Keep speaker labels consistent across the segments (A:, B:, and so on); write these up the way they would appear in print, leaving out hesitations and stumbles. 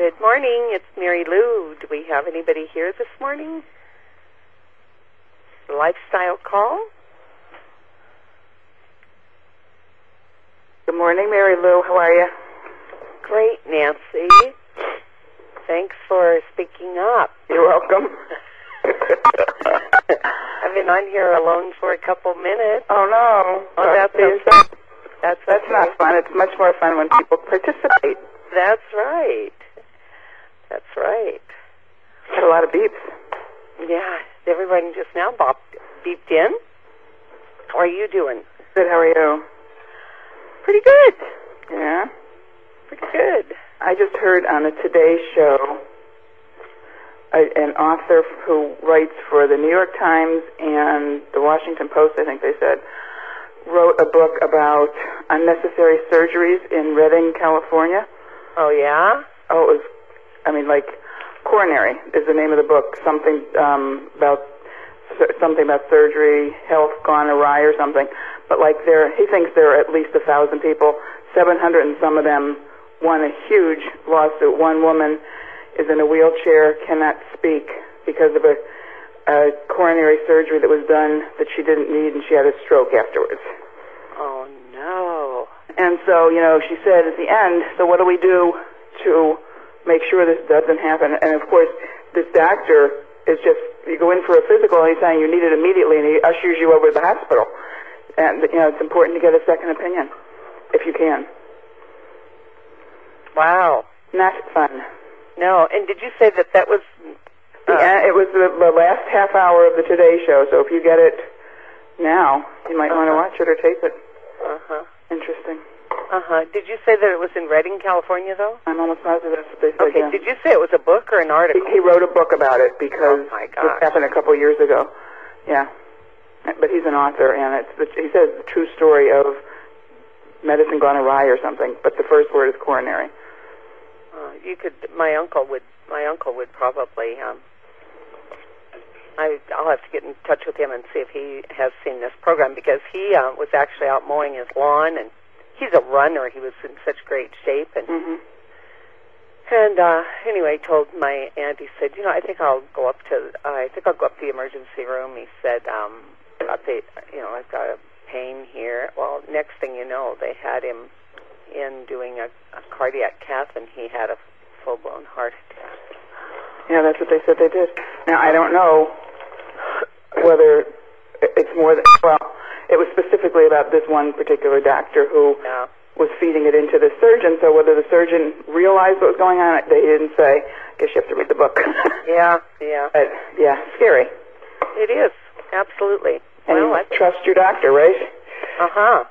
A: Good morning. It's Mary Lou. Do we have anybody here this morning? Lifestyle call?
B: Good morning, Mary Lou. How are you?
A: Great, Nancy. Thanks for speaking up.
B: You're welcome.
A: I've been on here alone for a couple minutes.
B: Oh, no.
A: Oh, that's
B: That's not fun. It's much more fun when people participate.
A: That's right. That's right.
B: Had a lot of beeps.
A: Yeah, everybody just now beeped in. How are you doing?
B: Good, how are you?
A: Pretty good.
B: Yeah?
A: Pretty good.
B: I just heard on the Today Show an author who writes for the New York Times and the Washington Post, I think they said, wrote a book about unnecessary surgeries in Redding, California.
A: Oh, yeah?
B: Oh, it was, Coronary is the name of the book. Something about surgery, health gone awry or something. But he thinks there are at least 1,000 people, 700 and some of them won a huge lawsuit. One woman is in a wheelchair, cannot speak because of a coronary surgery that was done that she didn't need, and she had a stroke afterwards.
A: Oh, no.
B: And so, she said at the end, so what do we do to make sure this doesn't happen? And, of course, this doctor is just, you go in for a physical, and he's saying you need it immediately, and he ushers you over to the hospital. And, it's important to get a second opinion, if you can.
A: Wow.
B: Not fun.
A: No, and did you say that was...
B: it was the last half hour of the Today Show, so if you get it now, you might want to watch it or tape it.
A: Uh-huh.
B: Interesting.
A: Uh-huh. Did you say that it was in Redding, California, though?
B: I'm almost positive that's what they said.
A: Okay,
B: yeah.
A: Did you say it was a book or an article?
B: He wrote a book about it because this happened a couple years ago. Yeah. But he's an author, and he says the true story of medicine gone awry or something, but the first word is coronary.
A: My uncle would probably, I'll have to get in touch with him and see if he has seen this program, because he was actually out mowing his lawn, and he's a runner. He was in such great shape, and anyway, told my aunt, he said, I think I'll go up to the emergency room. He said, I've got a pain here. Well, next thing you know, they had him in doing a cardiac cath, and he had a full-blown heart attack.
B: Yeah, that's what they said they did. Now, I don't know whether it's more than, it was specifically about this one particular doctor who was feeding it into the surgeon, so whether the surgeon realized what was going on, they didn't say. I guess you have to read the book.
A: Yeah.
B: But, yeah, scary.
A: It is, absolutely.
B: And you trust your doctor, right?
A: Uh-huh.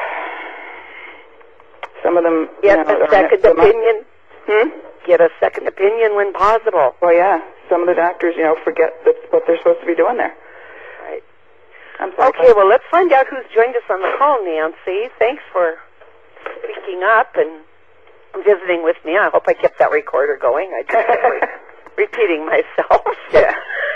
B: Some of them...
A: Get a second opinion. Get a second opinion when possible.
B: Well, yeah. Some of the doctors, forget what they're supposed to be doing there.
A: Right.
B: I'm sorry.
A: Okay, well, let's find out who's joined us on the call, Nancy. Thanks for speaking up and visiting with me. I hope I kept that recorder going. I just kept repeating myself.
B: Yeah.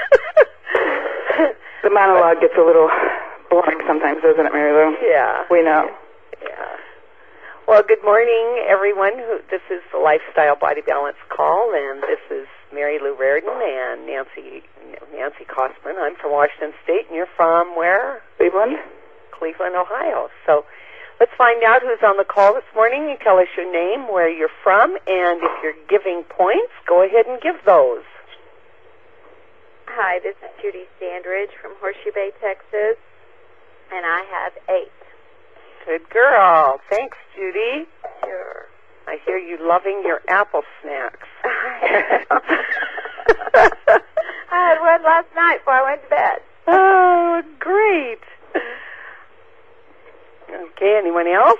B: The monologue gets a little boring sometimes, doesn't it, Mary Lou?
A: Yeah.
B: We know.
A: Yeah. Well, good morning, everyone. This is the Lifestyle Body Balance Call, and this is Mary Lou Reardon and Nancy Kosman. I'm from Washington State, and you're from where?
B: Cleveland,
A: Ohio. So let's find out who's on the call this morning. You tell us your name, where you're from, and if you're giving points, go ahead and give those.
C: Hi, this is Judy Standridge from Horseshoe Bay, Texas, and I have 8.
A: Good girl. Thanks, Judy.
C: Sure.
A: I hear you loving your apple snacks.
C: I had one last night before I went to bed.
A: Oh, great. Okay, anyone else?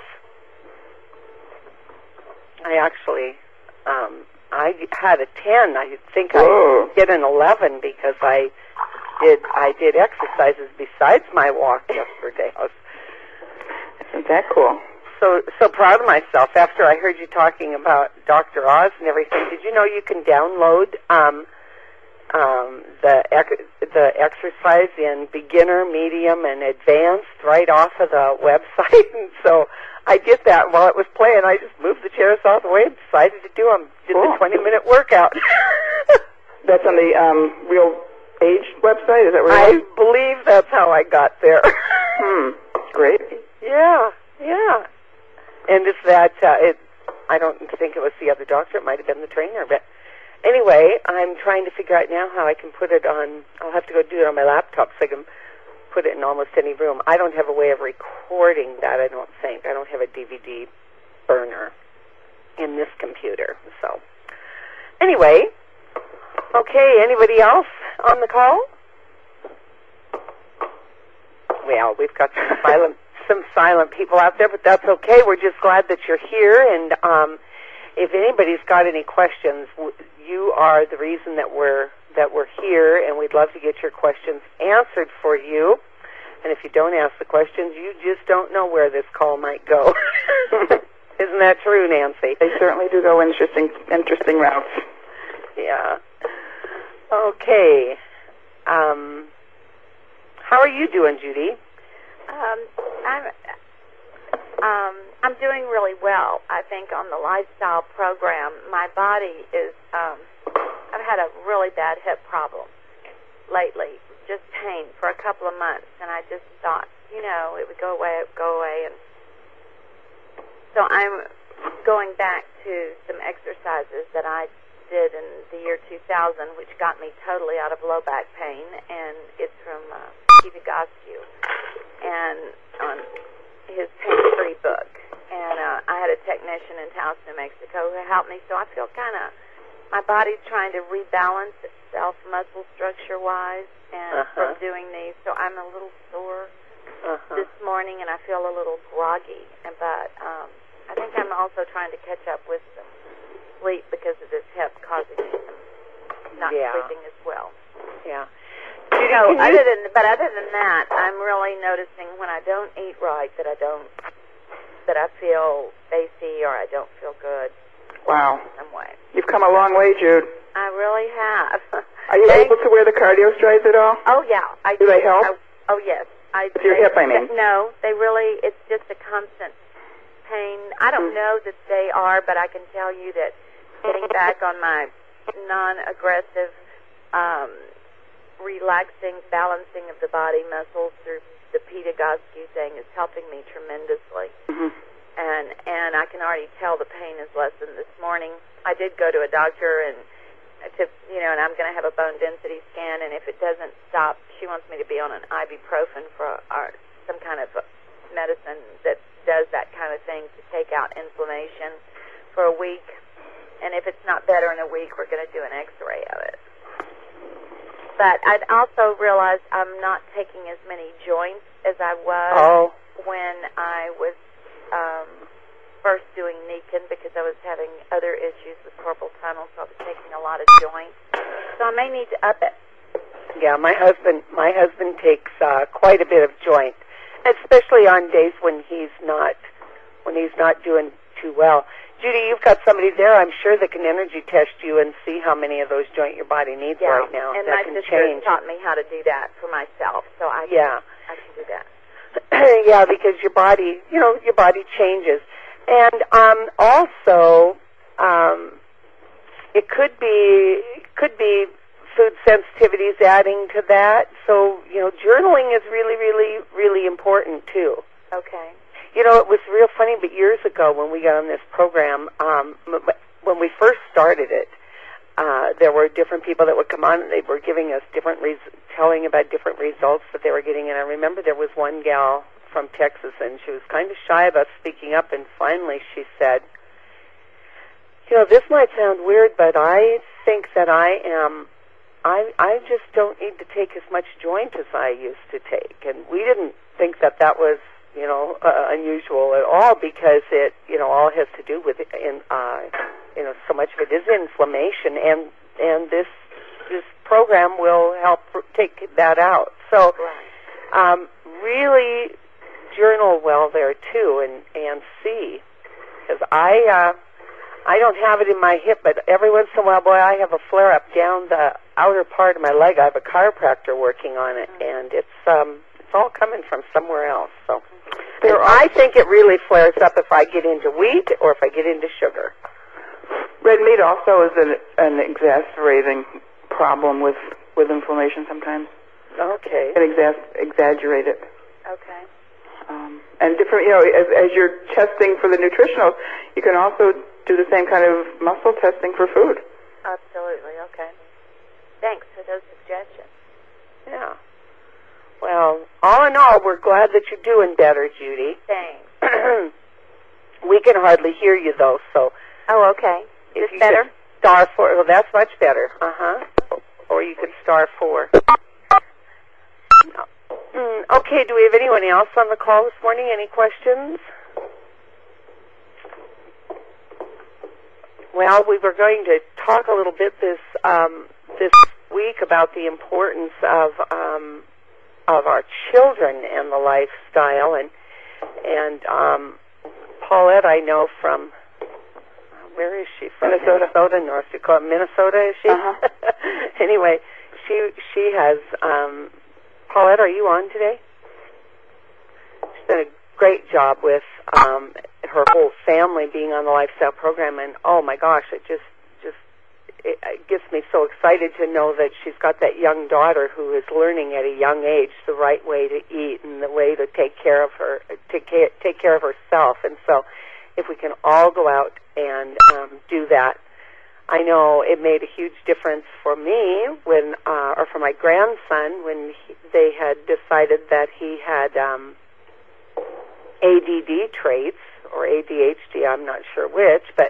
A: I actually, I had a 10. I think I did an 11 because I did exercises besides my walk yesterday.
B: Isn't that cool?
A: So proud of myself. After I heard you talking about Dr. Oz and everything, did you know you can download the exercise in beginner, medium, and advanced right off of the website. And so I did that while it was playing. I just moved the chairs out of the way and decided to do them. Did the 20-minute workout.
B: That's on the Real Age website? Is that where
A: I believe that's how I got there.
B: Great.
A: Yeah. And it's that, I don't think it was the other doctor. It might have been the trainer. But anyway, I'm trying to figure out now how I can put it on. I'll have to go do it on my laptop so I can put it in almost any room. I don't have a way of recording that, I don't think. I don't have a DVD burner in this computer. So anyway, okay, anybody else on the call? Well, we've got some silent people out there, but that's okay. We're just glad that you're here, and if anybody's got any questions, you are the reason that we're here, and we'd love to get your questions answered for you. And if you don't ask the questions, you just don't know where this call might go. Isn't that true, Nancy?
B: They certainly do go interesting routes.
A: Yeah. Okay. How are you doing, Judy?
C: I'm doing really well. I think on the lifestyle program, my body is. I've had a really bad hip problem lately, just pain for a couple of months, and I just thought, it would go away, and so I'm going back to some exercises that I did in the year 2000, which got me totally out of low back pain, and it's from Peter Goskew, and on his pain-free book. And I had a technician in Taos, New Mexico, who helped me, so I feel my body's trying to rebalance itself muscle structure-wise, and from doing these, so I'm a little sore this morning, and I feel a little groggy, but I think I'm also trying to catch up with some sleep because of this hip causing me some not sleeping as well.
A: Yeah.
C: Other than that, I'm really noticing when I don't eat right that I feel spacey or I don't feel good.
B: Wow.
C: In some way.
B: You've come a long way, Jude.
C: I really have.
B: Are you able to wear the cardio strides at all?
C: Oh, yeah.
B: Do they help?
C: Oh, yes.
B: With your hip, I mean.
C: No, it's just a constant pain. I don't know that they are, but I can tell you that getting back on my non-aggressive, relaxing, balancing of the body muscles through the Peter Goskew thing is helping me tremendously. And I can already tell the pain is lessened. This morning, I did go to a doctor and I'm going to have a bone density scan, and if it doesn't stop, she wants me to be on an ibuprofen for some kind of medicine that does that kind of thing to take out inflammation for a week. And if it's not better in a week, we're going to do an x-ray of it. But I'd also realized I'm not taking as many joints as I was when I was first doing Nikken, because I was having other issues with carpal tunnel, so I was taking a lot of joints. So I may need to up it.
A: Yeah, my husband takes quite a bit of joint, especially on days when he's not doing too well. Judy, you've got somebody there, I'm sure, that can energy test you and see how many of those joint your body needs right now.
C: And
A: that
C: my
A: can
C: sister
A: change.
C: taught me how to do that for myself, so I can do that.
A: Yeah, because your body changes. And also, it could be food sensitivities adding to that. So, journaling is really, really, really important too.
C: Okay.
A: It was real funny, but years ago when we got on this program, when we first started it, there were different people that would come on, and they were giving us telling about different results that they were getting. And I remember there was one gal from Texas, and she was kind of shy about speaking up, and finally she said, this might sound weird, but I think that I just don't need to take as much joint as I used to take. And we didn't think that was unusual at all, because it all has to do with so much of it is inflammation, and this program will help take that out. So really journal well there too, and see, because I don't have it in my hip, but every once in a while, boy, I have a flare up down the outer part of my leg. I have a chiropractor working on it, and it's all coming from somewhere else. So I think it really flares up if I get into wheat or if I get into sugar.
B: Red meat also is an exacerbating problem with inflammation sometimes.
A: Okay.
B: It exaggerate it.
C: Okay.
B: And different, as you're testing for the nutritional, you can also do the same kind of muscle testing for food.
C: Absolutely. Okay. Thanks for those suggestions.
A: Yeah. Well, all in all, we're glad that you're doing better, Judy.
C: Thanks.
A: We can hardly hear you, though, so...
C: Oh, okay. Is this better?
A: Star 4. Well, that's much better. Or you could star 4. Okay, do we have anyone else on the call this morning? Any questions? Well, we were going to talk a little bit this week about the importance of our children and the lifestyle, and Paulette, I know from where is she from? Minnesota, North Dakota, Minnesota, is she? Anyway, she has. Paulette, are you on today? She's done a great job with her whole family being on the lifestyle program, and oh my gosh, it gets me so excited to know that she's got that young daughter who is learning at a young age the right way to eat and the way to take care of herself. And so, if we can all go out and do that. I know it made a huge difference for me or for my grandson when they had decided that he had ADD traits or ADHD, I'm not sure which, but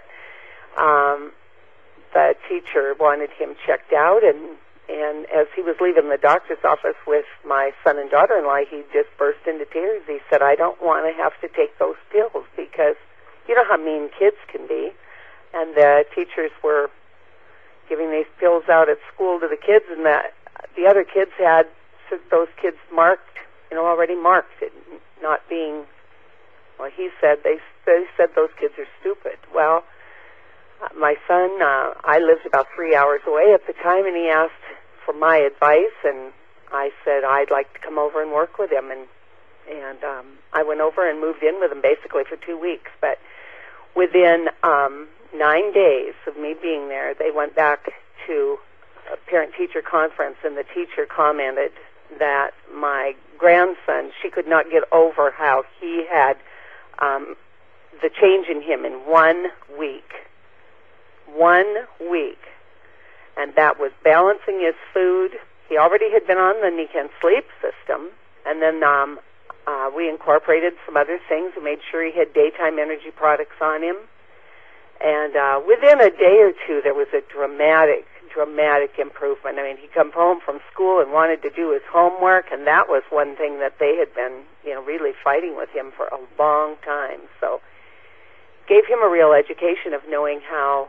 A: the teacher wanted him checked out, and as he was leaving the doctor's office with my son and daughter-in-law, he just burst into tears. He said, I don't want to have to take those pills because you know how mean kids can be. And the teachers were giving these pills out at school to the kids, and the other kids had those kids marked, already marked, it not being, well, he said, they said those kids are stupid. Well, my son, I lived about 3 hours away at the time, and he asked for my advice, and I said I'd like to come over and work with him, and I went over and moved in with him basically for 2 weeks, but within 9 days of me being there, they went back to a parent-teacher conference, and the teacher commented that my grandson, she could not get over how he had the change in him in 1 week. 1 week. And that was balancing his food. He already had been on the Nican sleep system, and then we incorporated some other things. We made sure he had daytime energy products on him. And within a day or two, there was a dramatic improvement. I mean, he come home from school and wanted to do his homework, and that was one thing that they had been, really fighting with him for a long time. So, gave him a real education of knowing how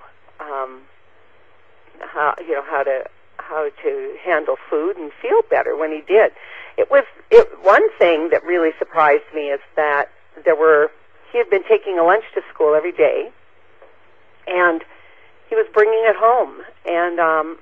A: to handle food and feel better when he did. One thing that really surprised me is that he had been taking a lunch to school every day, and he was bringing it home. And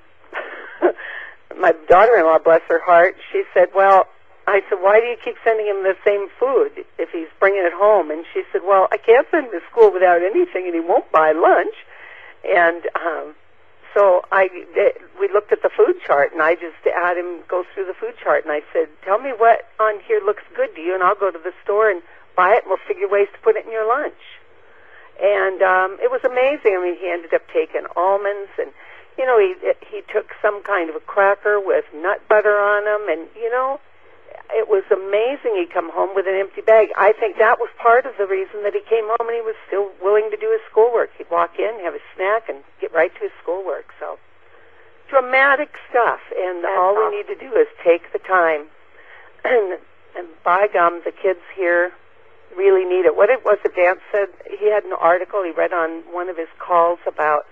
A: my daughter-in-law, bless her heart, she said, well, I said, why do you keep sending him the same food if he's bringing it home? And she said, well, I can't send him to school without anything, and he won't buy lunch. And so we looked at the food chart, and I just had him go through the food chart, and I said, tell me what on here looks good to you, and I'll go to the store and buy it, and we'll figure ways to put it in your lunch. And it was amazing. I mean, he ended up taking almonds, and, he took some kind of a cracker with nut butter on them, and, it was amazing. He'd come home with an empty bag. I think that was part of the reason that he came home and he was still willing to do his schoolwork. He'd walk in, have a snack, and get right to his schoolwork. So, dramatic stuff, and all we need to do is take the time. And by gum, the kids here really need it. What it was that Dan said, he had an article he read on one of his calls about,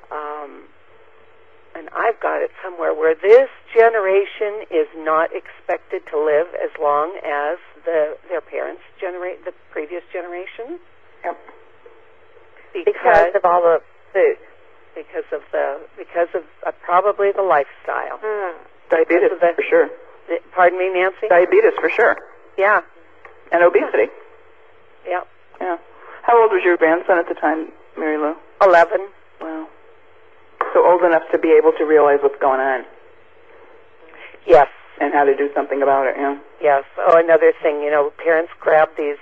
A: and I've got it somewhere, where this generation is not expected to live as long as their parents the previous generation.
C: Yep. Because of all the food.
A: because of probably the lifestyle.
B: Diabetes, for sure.
A: Pardon me, Nancy?
B: Diabetes, for sure.
A: Yeah.
B: And obesity.
A: Yeah.
B: Yeah. How old was your grandson at the time, Mary Lou?
A: 11.
B: Wow. So old enough to be able to realize what's going on.
A: Yes.
B: And how to do something about it, yeah.
A: Yes. Oh, another thing, parents grab these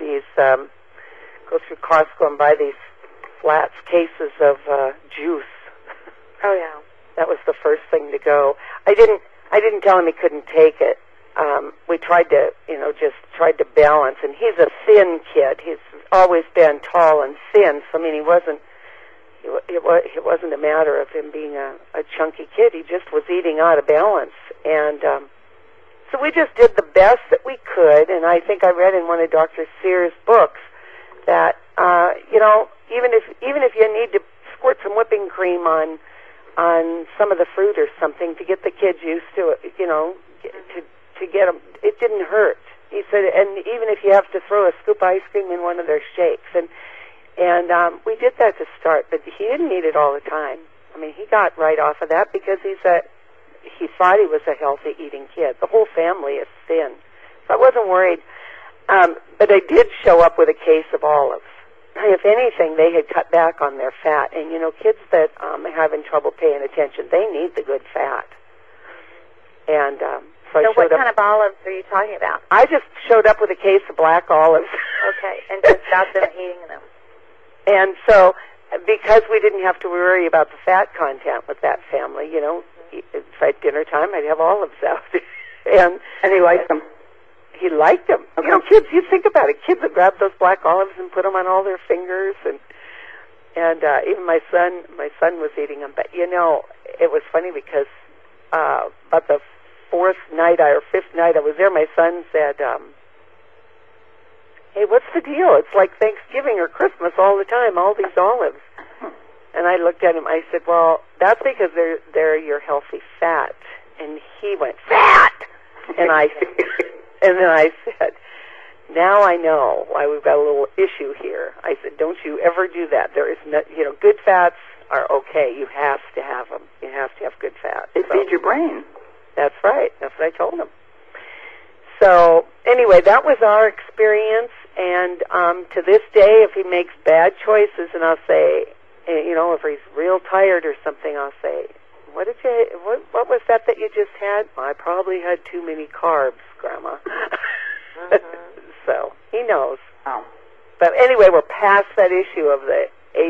A: go through Costco and buy these flats cases of juice.
C: Oh, yeah.
A: That was the first thing to go. I didn't tell him he couldn't take it. We tried to, just tried to balance. And he's a thin kid. He's always been tall and thin. So, I mean, it wasn't a matter of him being a chunky kid. He just was eating out of balance. And so we just did the best that we could. And I think I read in one of Dr. Sears' books that, even if you need to squirt some whipping cream on some of the fruit or something to get the kids used to it, to get them, it didn't hurt. He said, and even if you have to throw a scoop of ice cream in one of their shakes, and we did that to start, but he didn't need it all the time. I mean, he got right off of that because he thought he was a healthy eating kid. The whole family is thin, so I wasn't worried. But I did show up with a case of olives. If anything, they had cut back on their fat. And, kids that are having trouble paying attention, they need the good fat. And so I showed
C: what
A: up.
C: kind of olives are you talking about?
A: I just showed up with a case of black olives.
C: Okay, and just got them eating them.
A: And so, because we didn't have to worry about the fat content with that family, it's at dinner time, I'd have olives out. and
B: he liked them.
A: He liked them.
B: Okay.
A: Kids, you think about it. Kids would grab those black olives and put them on all their fingers, and even my son was eating them. But it was funny because about the fourth night or fifth night I was there, my son said, "Hey, what's the deal? It's like Thanksgiving or Christmas all the time. All these olives." And I looked at him. I said, "Well, that's because they're your healthy fat." And he went, "Fat!" And then I said, "Now I know why we've got a little issue here." I said, "Don't you ever do that. There is no, good fats are okay. You have to have them. You have to have good fats.
B: They feed your brain."
A: That's right. That's what I told him. So anyway, that was our experience. And to this day, if he makes bad choices, and I'll say, if he's real tired or something, I'll say, what was that you just had? Well, I probably had too many carbs, Grandma. So he knows.
B: Oh.
A: But anyway, we're past that issue of the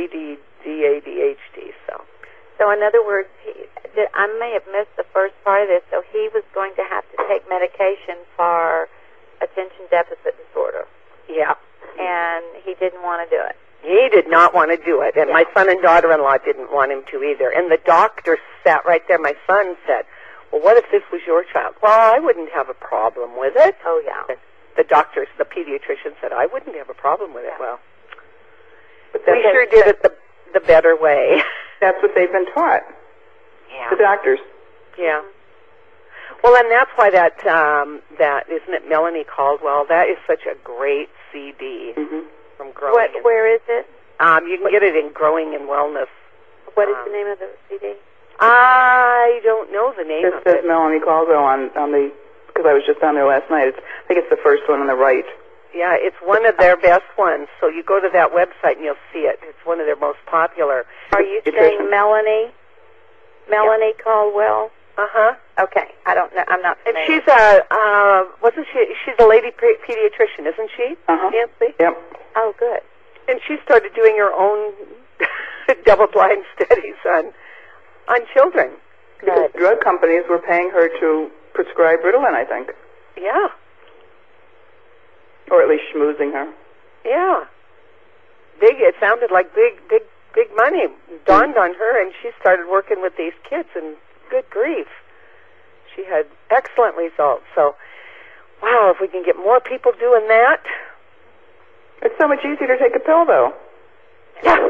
A: ADHD.
C: So in other words, I may have missed the first part of this. So he was going to have to take medication for attention deficit disorder.
A: Yeah.
C: And he didn't want to do it.
A: He did not want to do it, and my son and daughter-in-law didn't want him to either. And the doctor sat right there. My son said, "Well, what if this was your child?" "Well, I wouldn't have a problem with it."
C: Oh, yeah.
A: The pediatrician said, "I wouldn't have a problem with it." Well,
B: but
A: we sure did it the better way.
B: That's what they've been taught.
A: Yeah.
B: The doctors.
A: Yeah. Well, and that's why that isn't it Melanie Caldwell? That is such a great CD.
B: Mm-hmm.
A: From Growing.
C: Where is it?
A: You can get it in Growing in Wellness.
C: What is the name of the CD?
A: I don't know the name of it.
B: It says Melanie Caldwell on the, because I was just on there last night. I think it's the first one on the right.
A: Yeah, it's one of their best ones. So you go to that website and you'll see it. It's one of their most popular.
C: Are you saying Melanie? Melanie Caldwell?
A: Uh-huh.
C: Okay. I don't know. I'm not familiar.
A: And she's she's a lady pediatrician, isn't she?
B: Uh-huh.
A: Nancy?
B: Yep.
C: Oh, good.
A: And she started doing her own double-blind studies on children.
B: Because drug companies were paying her to prescribe Ritalin, I think.
A: Yeah.
B: Or at least schmoozing her.
A: Yeah. It sounded like big money dawned on her, and she started working with these kids, and good grief. She had excellent results. So, wow, if we can get more people doing that.
B: It's so much easier to take a pill, though.
A: Yeah.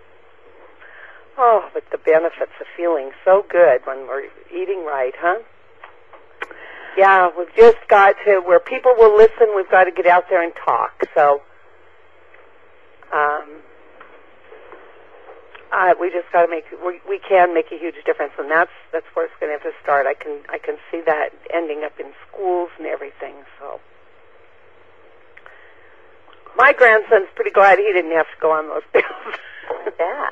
A: Oh, but the benefits of feeling so good when we're eating right, huh? Yeah, we've just got to, where people will listen, we've got to get out there and talk. So, we just got to we can make a huge difference, and that's where it's going to have to start. I can see that ending up in schools and everything. So my grandson's pretty glad he didn't have to go on those pills.
C: Yeah.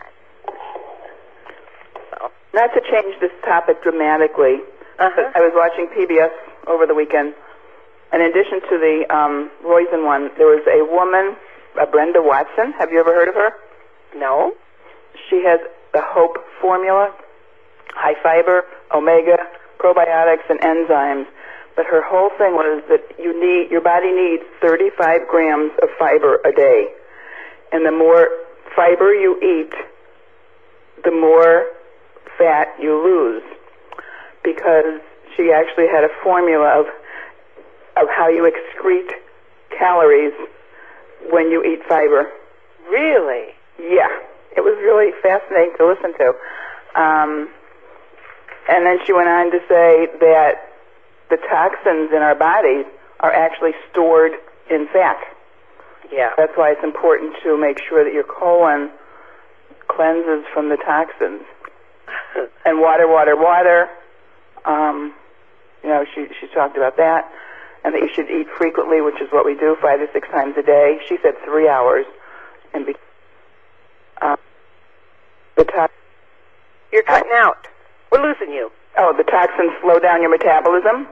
A: So
B: not to change this topic dramatically, but I was watching PBS over the weekend, and in addition to the Roizen one, there was a woman, Brenda Watson. Have you ever heard of her?
A: no.
B: She has the HOPE formula, high fiber, omega, probiotics, and enzymes. But her whole thing was that your body needs 35 grams of fiber a day. And the more fiber you eat, the more fat you lose. Because she actually had a formula of how you excrete calories when you eat fiber.
A: Really?
B: Yeah. It was really fascinating to listen to. And then she went on to say that the toxins in our bodies are actually stored in fat.
A: Yeah.
B: That's why it's important to make sure that your colon cleanses from the toxins. And water. She talked about that. And that you should eat frequently, which is what we do, 5 to 6 times a day. She said 3 hours. And
A: You're cutting out. We're losing you.
B: Oh, the toxins slow down your metabolism.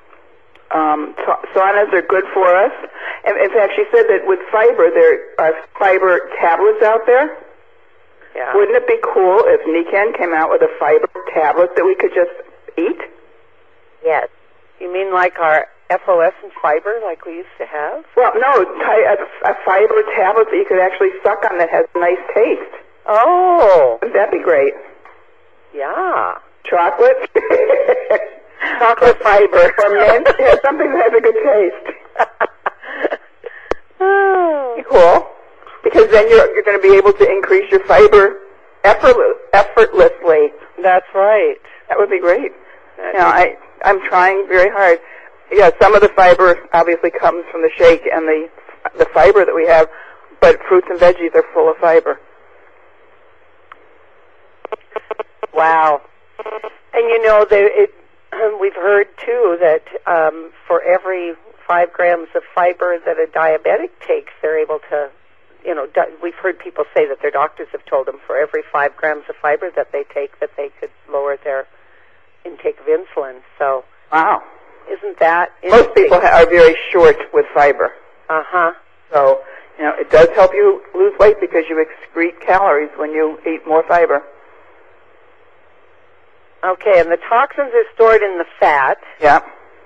B: Saunas are good for us. And in fact, she said that with fiber, there are fiber tablets out there.
A: Yeah.
B: Wouldn't it be cool if Nikan came out with a fiber tablet that we could just eat?
C: Yes.
A: You mean like our FOS and fiber, like we used to have?
B: Well, no, a fiber tablet that you could actually suck on that has a nice taste.
A: Oh.
B: Wouldn't that be great?
A: Yeah.
B: Chocolate?
A: Chocolate fiber.
B: Or mint? Yeah, something that has a good taste.
A: Oh.
B: Cool. Because then you're going to be able to increase your fiber effortlessly.
A: That's right.
B: That would be great. I'm trying very hard. Yeah, some of the fiber obviously comes from the shake and the fiber that we have, but fruits and veggies are full of fiber.
A: Wow. And we've heard too that for every 5 grams of fiber that a diabetic takes, they're able to, we've heard people say that their doctors have told them for every 5 grams of fiber that they take, that they could lower their intake of insulin. So,
B: wow.
A: Isn't that
B: Most people are very short with fiber.
A: Uh-huh.
B: So, it does help you lose weight because you excrete calories when you eat more fiber.
A: Okay, and the toxins are stored in the fat.
B: Yeah.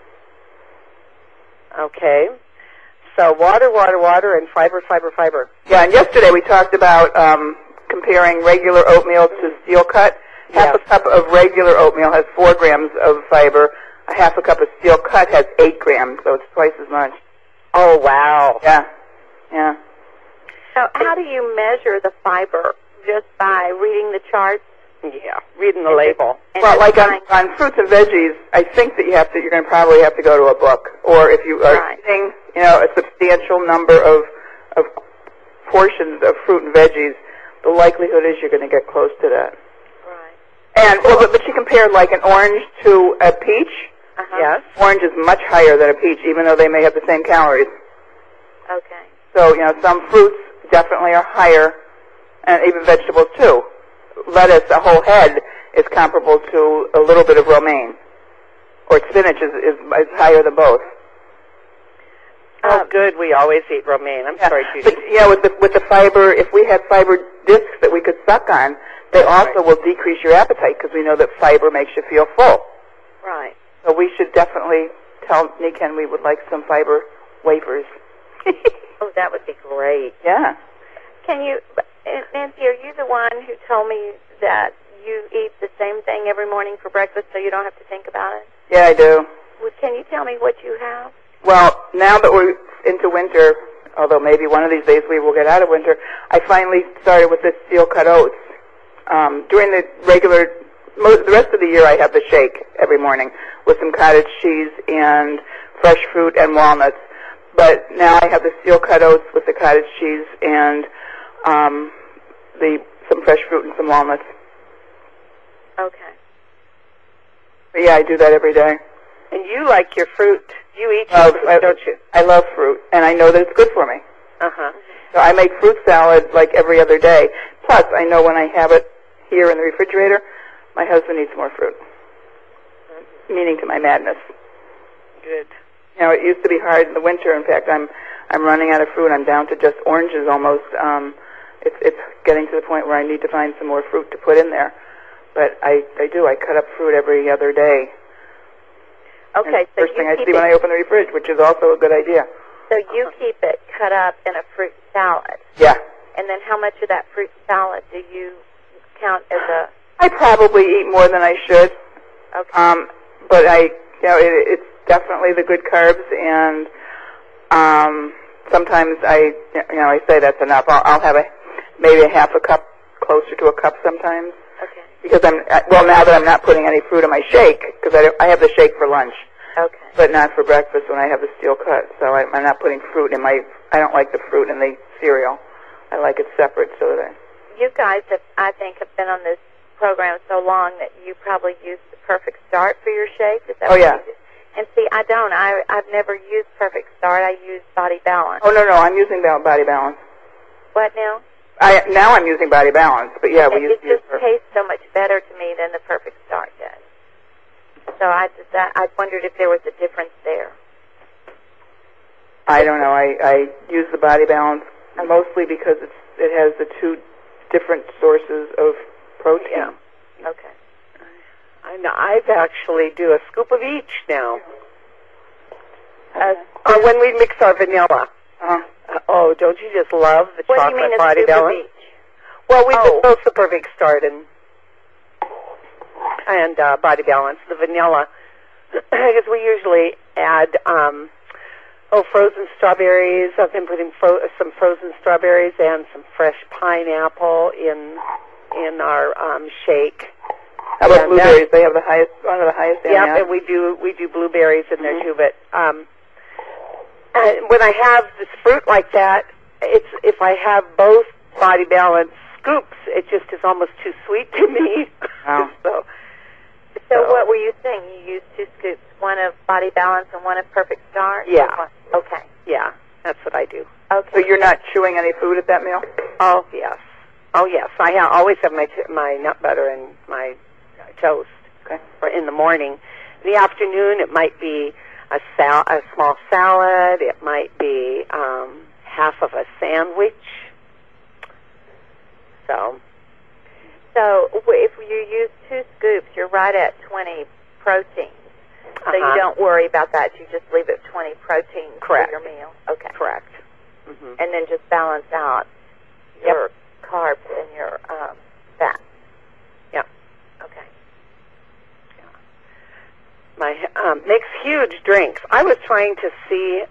A: Okay. So water, and fiber.
B: Yeah, and yesterday we talked about comparing regular oatmeal to steel cut. Half a cup of regular oatmeal has 4 grams of fiber. A half a cup of steel cut has 8 grams, so it's twice as much.
A: Oh, wow.
B: Yeah.
C: So how do you measure the fiber? Just by reading the charts?
A: Yeah, reading the label.
B: Well, like on fruits and veggies, I think that you're going to probably have to go to a book. Or if you are eating, a substantial number of portions of fruit and veggies, the likelihood is you're going to get close to that.
C: Right.
B: And, but she compared like an orange to a peach.
C: Uh-huh.
A: Yes.
B: Orange is much higher than a peach, even though they may have the same calories.
C: Okay.
B: So, some fruits definitely are higher, and even vegetables too. Lettuce, a whole head, is comparable to a little bit of romaine. Or spinach is higher than both.
A: Oh, good. We always eat romaine. I'm sorry, Judy.
B: But, with the fiber, if we had fiber discs that we could suck on, they also will decrease your appetite because we know that fiber makes you feel full.
C: Right.
B: So we should definitely tell Nikan we would like some fiber wafers.
C: Oh, that would be great.
B: Yeah.
C: Can you, Nancy, are you the one who told me that you eat the same thing every morning for breakfast so you don't have to think about it?
B: Yeah, I do.
C: Well, can you tell me what you have?
B: Well, now that we're into winter, although maybe one of these days we will get out of winter, I finally started with this steel-cut oats. During the rest of the year I have the shake every morning with some cottage cheese and fresh fruit and walnuts. But now I have the steel-cut oats with the cottage cheese and the some fresh fruit and some walnuts.
C: Okay.
B: But yeah, I do that every day.
A: And you like your fruit. You eat your fruit, don't you?
B: I love fruit, and I know that it's good for me.
A: Uh-huh.
B: So I make fruit salad like every other day. Plus, I know when I have it here in the refrigerator, my husband eats more fruit. Meaning to my madness.
A: Good.
B: You know, it used to be hard in the winter. In fact, I'm running out of fruit. I'm down to just oranges almost. It's getting to the point where I need to find some more fruit to put in there. But I do. I cut up fruit every other day.
C: Okay, so
B: first thing I see when I open the fridge, which is also a good idea.
C: So you keep it cut up in a fruit salad.
B: Yeah.
C: And then how much of that fruit salad do you count as a...
B: I probably eat more than I should.
C: Okay.
B: But it's definitely the good carbs, and sometimes I say that's enough. I'll have maybe a half a cup, closer to a cup sometimes.
C: Okay.
B: Because now that I'm not putting any fruit in my shake, because I have the shake for lunch.
C: Okay.
B: But not for breakfast when I have the steel cut. So I'm not putting fruit in I don't like the fruit in the cereal. I like it separate so that
C: You guys I think, have been on this program so long that you probably use the Perfect Start for your shake. Is that
B: Oh, yeah.
C: And see, I don't. I've never used Perfect Start. I use Body Balance.
B: Oh, no, I'm using Body Balance.
C: What now?
B: Now I'm using Body Balance, but yeah, we used to use
C: It tastes so much better to me than the Perfect Start does. So I wondered if there was a difference there.
B: I don't know. I use the Body Balance mostly because it has the two different sources of protein.
A: Yeah.
C: Okay.
A: I've actually do a scoop of each now. When we mix our vanilla. Oh, don't you just love the
C: What
A: chocolate
C: do you mean
A: Body
C: a scoop
A: Balance?
C: of each?
A: Well, we put both the Perfect Start and Body Balance, the vanilla, because we usually add frozen strawberries. I've been putting some frozen strawberries and some fresh pineapple in our shake.
B: How about blueberries? They have one of the highest.
A: Yeah, and we do blueberries in there too. But when I have this fruit like that, if I have both Body Balance scoops, it just is almost too sweet to me.
B: Wow.
C: So what were you saying? You used 2 scoops, one of Body Balance and one of Perfect Start?
A: Yeah.
C: Okay.
A: Yeah, that's what I do.
C: Okay.
B: So you're not chewing any food at that meal?
A: Oh yes. I always have my nut butter and my toast.
B: Okay.
A: Or in the morning. In the afternoon, it might be a small salad. It might be half of a sandwich.
C: So if you use 2 scoops, you're right at 20 proteins. So you don't worry about that. You just leave it 20 proteins for your meal. Okay.
A: Correct. Mm-hmm.
C: And then just balance out your carbs and your fat.
A: Yep.
C: Okay.
A: Makes huge drinks. I was trying to see.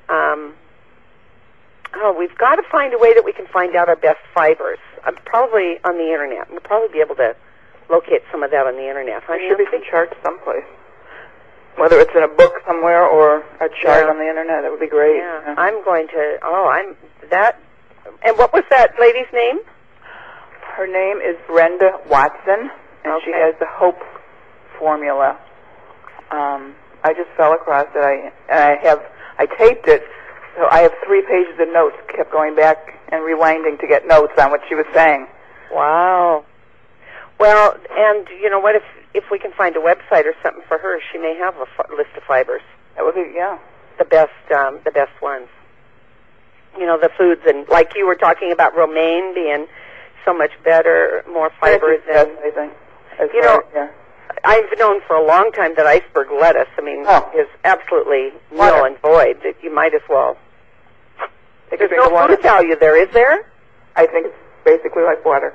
A: We've got to find a way that we can find out our best fibers. Probably on the internet. We'll probably be able to locate some of that on the internet.
B: There should be some charts someplace. Whether it's in a book somewhere or a chart on the internet, that would be great.
A: Yeah. I'm going to. And what was that lady's name?
B: Her name is Brenda Watson, and she has the Hope formula. I just fell across it. I taped it, so I have 3 pages of notes. Kept going back and rewinding to get notes on what she was saying.
A: Wow. Well, and you know what? If we can find a website or something for her, she may have a list of fibers.
B: That would be
A: the best ones. You know, the foods, and like you were talking about romaine being so much better, more fibers than
B: I think.
A: I've known for a long time that iceberg lettuce, is absolutely null and void. That you might as well. There's no food value there, is there?
B: I think it's basically like water.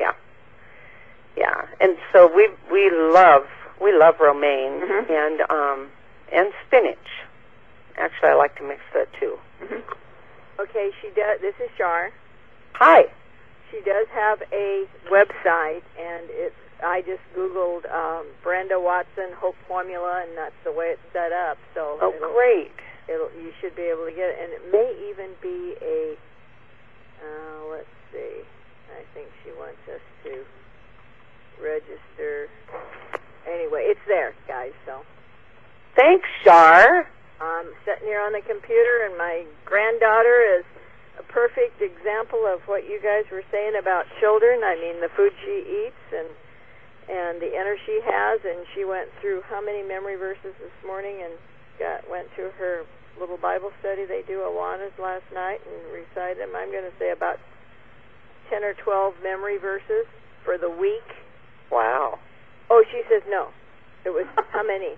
A: Yeah, and so we love romaine and spinach. Actually, I like to mix the two.
B: Mm-hmm.
D: Okay, she does. This is Shar.
A: Hi.
D: She does have a website, and I just Googled Brenda Watson Hope Formula, and that's the way it's set up. So
A: great.
D: You should be able to get it, and it may even be a. Let's see. I think she wants us to register. Anyway, it's there, guys, so.
A: Thanks, Shar.
D: I'm sitting here on the computer, and my granddaughter is a perfect example of what you guys were saying about children. I mean, the food she eats and the energy she has, and she went through how many memory verses this morning and went to her little Bible study they do, Awana's, last night, and recited them. I'm going to say about 10 or 12 memory verses for the week.
A: Wow.
D: Oh, she says no. It was how many?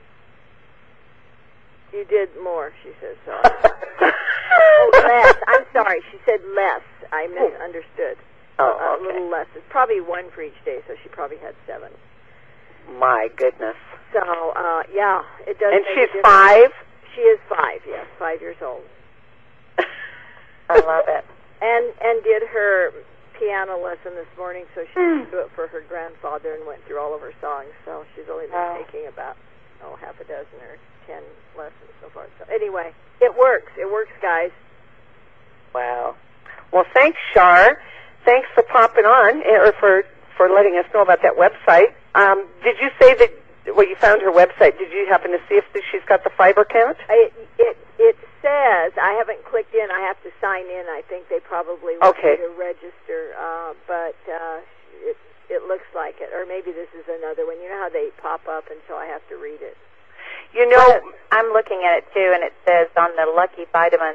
D: You did more, she says. So. Oh, less. I'm sorry. She said less. I misunderstood.
A: Oh,
D: A little less. It's probably one for each day, so she probably had 7.
A: My goodness.
D: So, yeah, it does.
A: And
D: make
A: she's
D: a difference.
A: 5?
D: She is 5, yes, 5 years old.
A: I love it.
D: And did her piano lesson this morning, so she did do it for her grandfather and went through all of her songs. So she's only been taking about half a dozen or 10 lessons so far. So anyway, it works. It works, guys.
A: Wow. Well, thanks, Shar. Thanks for popping on, or for letting us know about that website. Did you say that you found her website? Did you happen to see if she's got the fiber count?
D: It says, I haven't clicked in. I have to sign in. I think they probably want me to register, but it looks like it. Or maybe this is another one. You know how they pop up, and so I have to read it.
C: You know, I'm looking at it too, and it says on the Lucky Vitamin,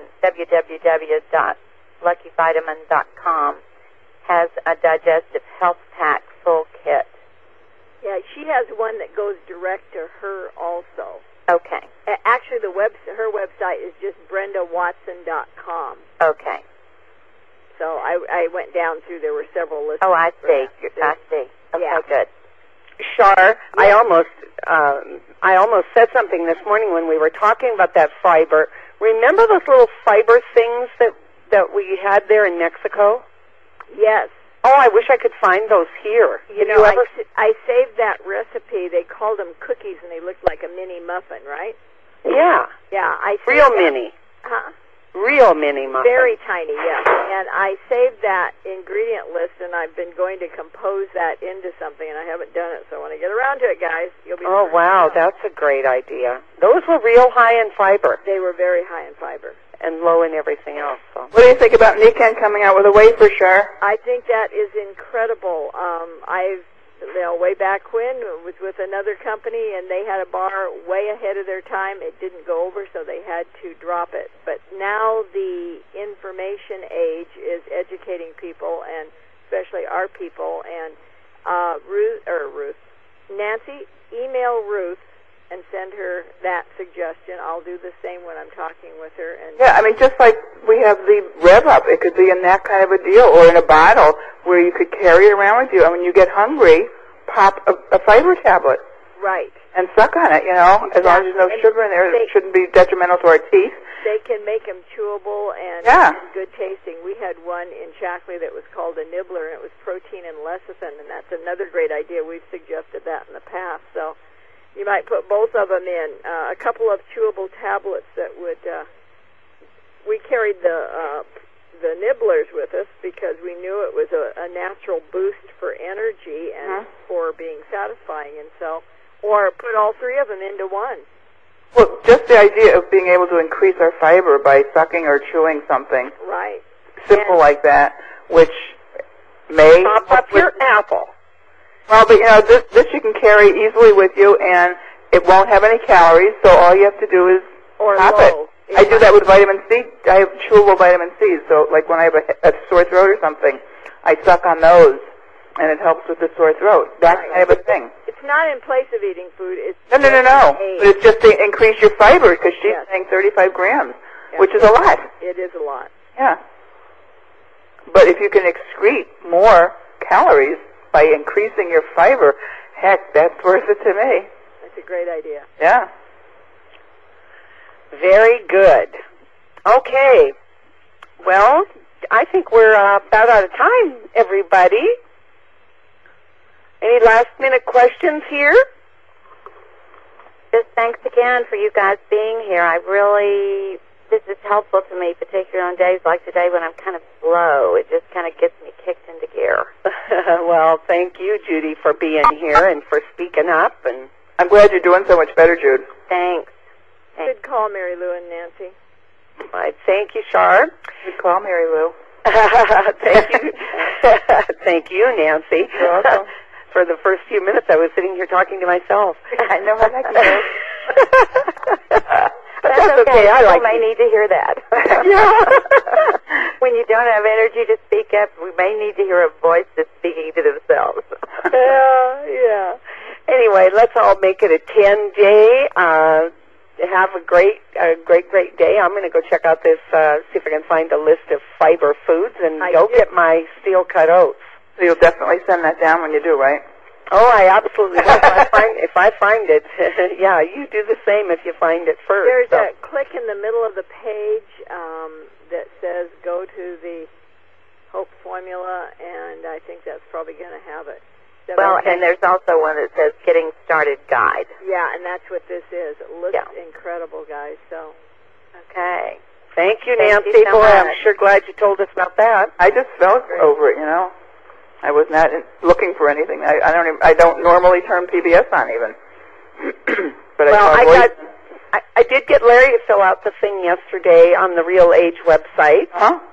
C: www.luckyvitamin.com, has a digestive health pack full kit.
D: Yeah, she has one that goes direct to her also.
C: Okay.
D: Actually, her website is just BrendaWatson.com.
C: Okay.
D: So I went down through. There were several lists.
C: Oh, I see. I see. Okay,
D: yeah.
C: good.
A: Shar, I almost said something this morning when we were talking about that fiber. Remember those little fiber things that we had there in Mexico?
D: Yes.
A: Oh, I wish I could find those here.
D: You know, I saved that recipe. They called them cookies, and they looked like a mini muffin, right?
A: Yeah.
D: Yeah, I saved
A: real
D: that.
A: mini.
D: Huh?
A: Real mini muffin.
D: Very tiny, yes. And I saved that ingredient list, and I've been going to compose that into something, and I haven't done it. So when I get around to it, guys, you'll be.
A: Oh wow, that's a great idea. Those were real high in fiber.
D: They were very high in fiber.
A: And low in everything else. So.
B: What do you think about Nikan coming out with a wafer, Shar?
D: I think that is incredible. Way back when, it was with another company, and they had a bar way ahead of their time. It didn't go over, so they had to drop it. But now the information age is educating people, and especially our people. And Nancy, email Ruth and send her that suggestion. I'll do the same when I'm talking with her. And
B: yeah, I mean, just like we have the Rev Up, it could be in that kind of a deal, or in a bottle where you could carry it around with you. And when you get hungry, pop a fiber tablet.
D: Right.
B: And suck on it, you know, as long as there's no sugar in there. It shouldn't be detrimental to our teeth.
D: They can make them chewable and good tasting. We had one in Shackley that was called a nibbler, and it was protein and lecithin, and that's another great idea. We've suggested that in the past. So you might put both of them in. A couple of chewable tablets that would. We carried the nibblers with us because we knew it was a natural boost for energy and for being satisfying, and so, or put all three of them into one.
B: Well, just the idea of being able to increase our fiber by sucking or chewing something.
D: Right.
B: Simple like that, which may
A: pop up your apple.
B: Well, but you know, this you can carry easily with you, and it won't have any calories, so all you have to do is pop it. I do that with vitamin C. I have chewable vitamin C, so like when I have a sore throat or something, I suck on those, and it helps with the sore throat. That kind of a thing.
D: It's not in place of eating food. It's
B: No. But it's just to increase your fiber, because she's saying 35 grams, which is a lot.
D: It is a lot.
B: Yeah. But if you can excrete more calories by increasing your fiber, heck, that's worth it to me.
D: That's a great idea.
B: Yeah.
A: Very good. Okay. Well, I think we're about out of time, everybody. Any last-minute questions here?
C: Just thanks again for you guys being here. I really this is helpful to me, particularly on days like today when I'm kind of slow. It just kind of gets me kicked into gear.
A: Well, thank you, Judy, for being here and for speaking up. And
B: I'm glad you're doing so much better, Jude.
C: Thanks.
D: Good call, Mary Lou and Nancy.
A: Thank you, Char.
B: Good call, Mary Lou.
A: Thank you. Thank you, Nancy.
B: You're welcome.
A: For the first few minutes, I was sitting here talking to myself.
B: I know how that goes.
C: That's okay. People may need to hear that.
A: Yeah.
C: When you don't have energy to speak up, we may need to hear a voice that's speaking to themselves.
A: Yeah. Anyway, let's all make it a 10-day. Have a great day. I'm going to go check out this, see if I can find a list of fiber foods and go get my steel-cut oats.
B: So you'll definitely send that down when you do, right?
A: Oh, I absolutely will. If I find it, yeah, you do the same if you find it first.
D: There's a click in the middle of the page that says go to the Hope Formula, and I think that's probably going to have it.
C: Well, and there's also one that says Getting Started Guide.
D: Yeah, and that's what this is. It looks incredible, guys. So,
C: okay.
A: Thank you, Nancy. Boy, I'm sure glad you told us about that.
B: I just felt over it, you know. I was not looking for anything. I don't normally turn PBS on even. But
A: I did get Larry to fill out the thing yesterday on the Real Age website.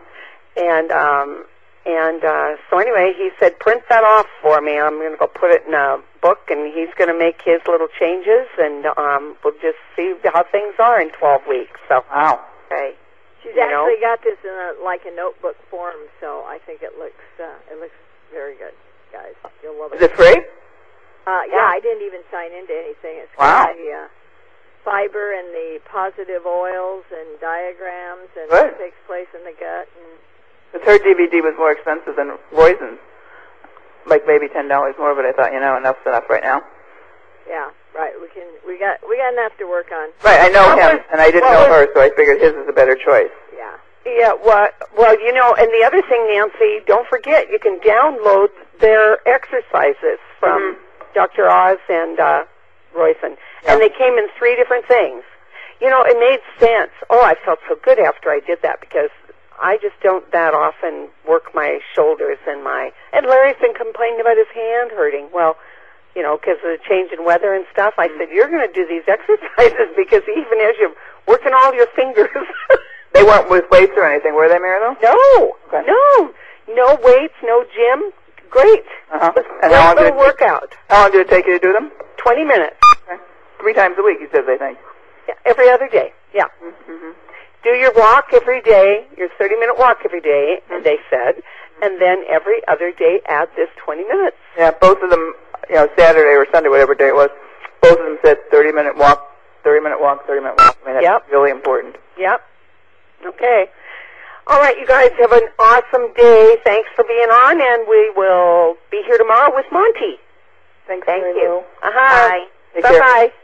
A: And so anyway, he said, print that off for me. I'm going to go put it in a book, and he's going to make his little changes, and we'll just see how things are in 12 weeks. So,
B: wow.
A: Okay.
D: She's actually got this in a notebook form, so I think it looks very good, guys. You'll love it.
B: Is it free?
D: Yeah, I didn't even sign into anything. It's
B: wow.
D: The fiber and the positive oils and diagrams and
B: what
D: takes place in the gut. And
B: the third DVD was more expensive than Roizen's, like maybe $10 more. But I thought, enough's enough right now.
D: Yeah, right. We got enough to work on.
B: Right, I know him, and I didn't know her, so I figured his is a better choice.
D: Yeah.
A: Yeah, well, and the other thing, Nancy, don't forget, you can download their exercises from Dr. Oz and Roizen. Yeah. And they came in 3 different things. It made sense. Oh, I felt so good after I did that because I just don't that often work my shoulders and Larry's been complaining about his hand hurting. Well, because of the change in weather and stuff, I said, you're going to do these exercises because even as you're working all your fingers.
B: They weren't with weights or anything, were they, Mary Lou?
A: No. Okay. No weights, no gym. Great.
B: And how long did
A: workout.
B: How long did it take you to do them?
A: 20 minutes.
B: Okay. 3 times a week, he says, I think.
A: Yeah, every other day. Yeah.
B: Mm-hmm.
A: Do your walk every day, your 30-minute walk every day, they said, and then every other day add this 20 minutes.
B: Yeah, both of them, Saturday or Sunday, whatever day it was, both of them said 30-minute walk, 30-minute walk, 30-minute walk. I mean, that's really important.
A: Yep. Okay. All right, you guys have an awesome day. Thanks for being on, and we will be here tomorrow with Monty.
B: Thank
A: you.
B: Lou.
A: Bye.
B: Bye-bye.